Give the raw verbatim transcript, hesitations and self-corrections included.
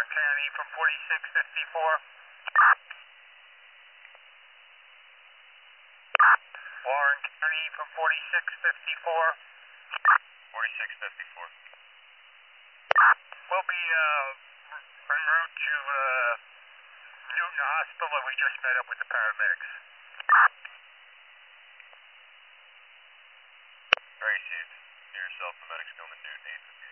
Warren County from forty-six fifty-four. Warren County from forty-six fifty-four. forty-six fifty-four. We'll be uh, en route to uh, Newton Hospital, and we just met up with the paramedics. Very safe. Near yourself, the medics come to Newton, eight fifty.